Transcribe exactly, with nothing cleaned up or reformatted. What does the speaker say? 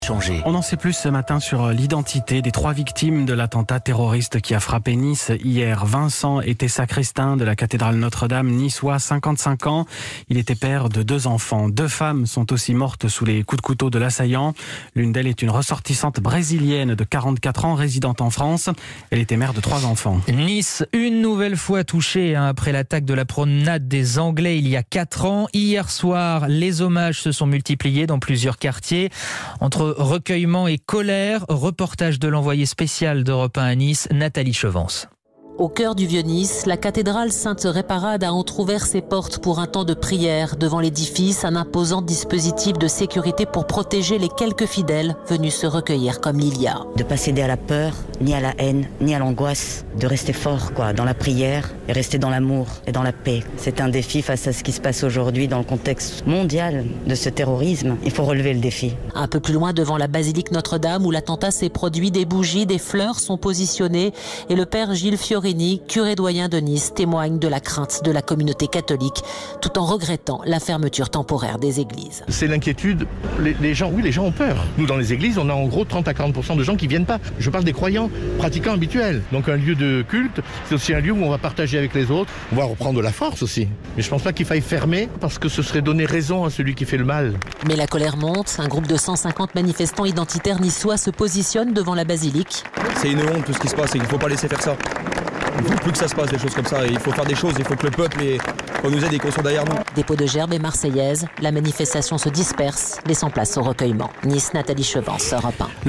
Changé. On en sait plus ce matin sur l'identité des trois victimes de l'attentat terroriste qui a frappé Nice hier. Vincent était sacristain de la cathédrale Notre-Dame niçois, cinquante-cinq ans. Il était père de deux enfants. Deux femmes sont aussi mortes sous les coups de couteau de l'assaillant. L'une d'elles est une ressortissante brésilienne de quarante-quatre ans, résidente en France. Elle était mère de trois enfants. Nice, une nouvelle fois touchée hein, après l'attaque de la promenade des Anglais il y a quatre ans. Hier soir, les hommages se sont multipliés dans plusieurs quartiers. Entre recueillement et colère, reportage de l'envoyé spécial d'Europe un à Nice, Nathalie Chevance. Au cœur du Vieux-Nice, la cathédrale Sainte-Réparade a entrouvert ses portes pour un temps de prière. Devant l'édifice, un imposant dispositif de sécurité pour protéger les quelques fidèles venus se recueillir comme Lilia. De pas céder à la peur, ni à la haine, ni à l'angoisse. De rester fort, quoi, dans la prière et rester dans l'amour et dans la paix. C'est un défi face à ce qui se passe aujourd'hui dans le contexte mondial de ce terrorisme. Il faut relever le défi. Un peu plus loin, devant la basilique Notre-Dame, où l'attentat s'est produit, des bougies, des fleurs sont positionnées et le père Gilles Fiorini, curé doyen de Nice, témoigne de la crainte de la communauté catholique, tout en regrettant la fermeture temporaire des églises. C'est l'inquiétude. Les, les gens, oui, les gens ont peur. Nous, dans les églises, on a en gros trente à quarante pour cent de gens qui viennent pas. Je parle des croyants, pratiquants habituels. Donc un lieu de culte, c'est aussi un lieu où on va partager avec les autres. On va reprendre de la force aussi. Mais je pense pas qu'il faille fermer parce que ce serait donner raison à celui qui fait le mal. Mais la colère monte. Un groupe de cent cinquante manifestants identitaires niçois se positionne devant la basilique. C'est une honte tout ce qui se passe et il ne faut pas laisser faire ça. Il ne faut plus que ça se passe, des choses comme ça. Il faut faire des choses, il faut que le peuple et, qu'on nous aide et qu'on soit derrière nous. Dépôt de gerbes et marseillaise, la manifestation se disperse, laissant place au recueillement. Nice, Nathalie Chevance, Europe un.